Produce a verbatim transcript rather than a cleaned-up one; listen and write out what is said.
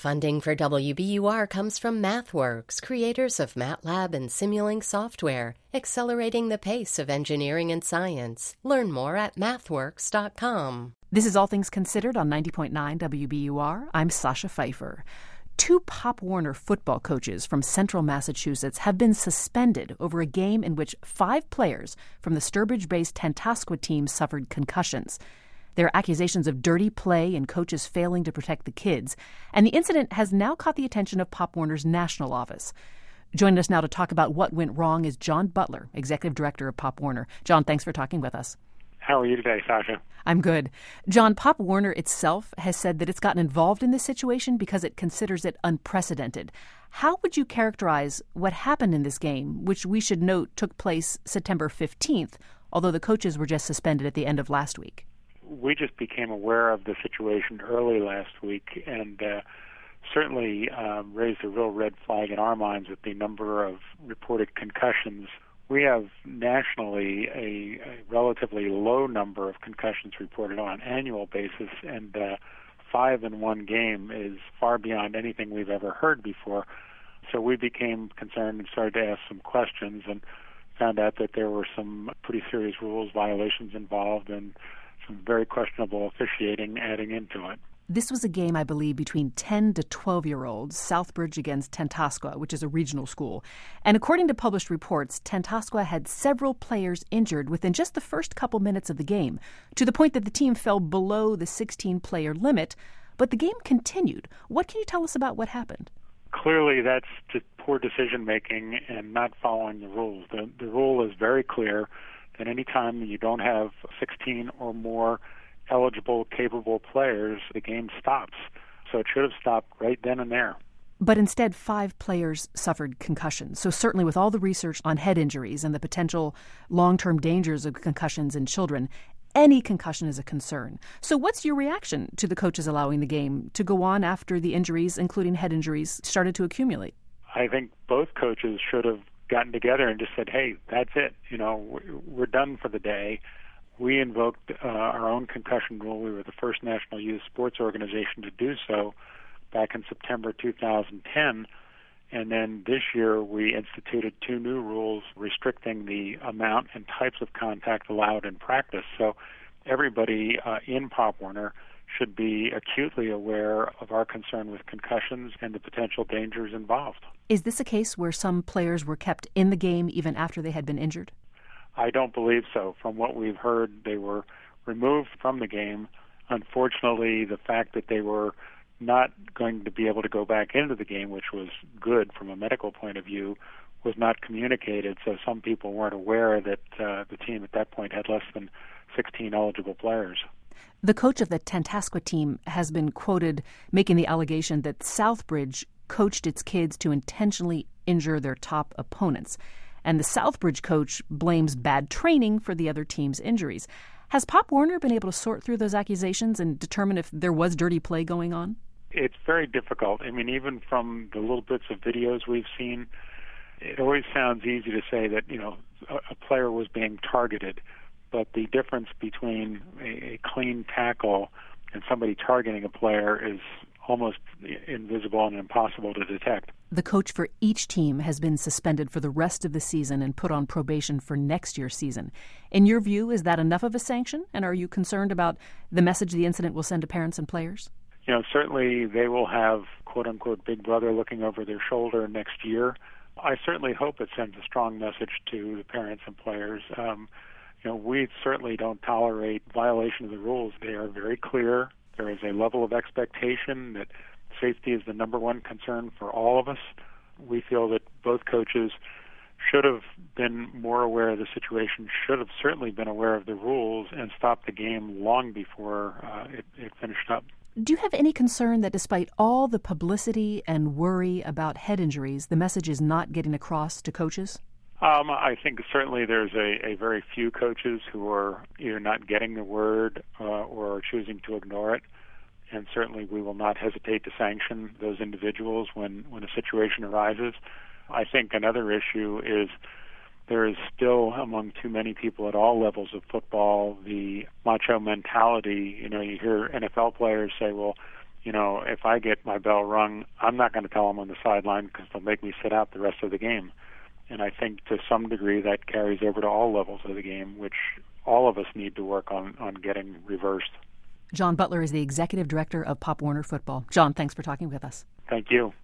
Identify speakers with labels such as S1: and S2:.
S1: Funding for W B U R comes from MathWorks, creators of MATLAB and Simulink software, accelerating the pace of engineering and science. Learn more at mathworks dot com.
S2: This is All Things Considered on ninety point nine W B U R. I'm Sasha Pfeiffer. Two Pop Warner football coaches from central Massachusetts have been suspended over a game in which five players from the Sturbridge-based Tantascwa team suffered concussions. There are accusations of dirty play and coaches failing to protect the kids, and the incident has now caught the attention of Pop Warner's national office. Joining us now to talk about what went wrong is John Butler, Executive Director of Pop Warner. John, thanks for talking with us.
S3: How are you today, Sasha?
S2: I'm good. John, Pop Warner itself has said that it's gotten involved in this situation because it considers it unprecedented. How would you characterize what happened in this game, which we should note took place September fifteenth, although the coaches were just suspended at the end of last week?
S3: We just became aware of the situation early last week and uh, certainly um, raised a real red flag in our minds with the number of reported concussions. We have nationally a, a relatively low number of concussions reported on an annual basis, and uh, five in one game is far beyond anything we've ever heard before. So we became concerned and started to ask some questions and found out that there were some pretty serious rules violations involved and some very questionable officiating adding into it.
S2: This was a game, I believe, between ten to twelve-year-olds, Southbridge against Tantascwa, which is a regional school. And according to published reports, Tantascwa had several players injured within just the first couple minutes of the game, to the point that the team fell below the sixteen-player limit. But the game continued. What can you tell us about what happened?
S3: Clearly, that's just poor decision-making and not following the rules. The, the rule is very clear that any time you don't have sixteen or more eligible, capable players, the game stops. So it should have stopped right then and there.
S2: But instead, five players suffered concussions. So certainly with all the research on head injuries and the potential long-term dangers of concussions in children, any concussion is a concern. So what's your reaction to the coaches allowing the game to go on after the injuries, including head injuries, started to accumulate?
S3: I think both coaches should have gotten together and just said, hey, that's it. You know, we're done for the day. We invoked uh, our own concussion rule. We were the first national youth sports organization to do so back in September two thousand ten. And then this year we instituted two new rules restricting the amount and types of contact allowed in practice. So everybody uh, in Pop Warner should be acutely aware of our concern with concussions and the potential dangers involved.
S2: Is this a case where some players were kept in the game even after they had been injured?
S3: I don't believe so. From what we've heard, they were removed from the game. Unfortunately, the fact that they were not going to be able to go back into the game, which was good from a medical point of view, was not communicated. So some people weren't aware that uh, the team at that point had less than sixteen eligible players.
S2: The coach of the Tantascwa team has been quoted making the allegation that Southbridge coached its kids to intentionally injure their top opponents. And the Southbridge coach blames bad training for the other team's injuries. Has Pop Warner been able to sort through those accusations and determine if there was dirty play going on?
S3: It's very difficult. I mean, even from the little bits of videos we've seen, it always sounds easy to say that, you know, a, a player was being targeted. But the difference between a, a clean tackle and somebody targeting a player is almost invisible and impossible to detect.
S2: The coach for each team has been suspended for the rest of the season and put on probation for next year's season. In your view, is that enough of a sanction? And are you concerned about the message the incident will send to parents and players?
S3: You know, certainly they will have, quote-unquote, Big Brother looking over their shoulder next year. I certainly hope it sends a strong message to the parents and players. Um, you know, we certainly don't tolerate violation of the rules. They are very clear. There is a level of expectation that safety is the number one concern for all of us. We feel that both coaches should have been more aware of the situation, should have certainly been aware of the rules, and stopped the game long before uh, it, it finished up.
S2: Do you have any concern that despite all the publicity and worry about head injuries, the message is not getting across to coaches?
S3: Um, I think certainly there's a, a very few coaches who are either not getting the word uh, or are choosing to ignore it. And certainly we will not hesitate to sanction those individuals when, when a situation arises. I think another issue is there is still among too many people at all levels of football the macho mentality. You know, you hear N F L players say, well, you know, if I get my bell rung, I'm not going to tell them on the sideline because they'll make me sit out the rest of the game. And I think to some degree that carries over to all levels of the game, which all of us need to work on, on getting reversed.
S2: John Butler is the executive director of Pop Warner Football. John, thanks for talking with us.
S3: Thank you.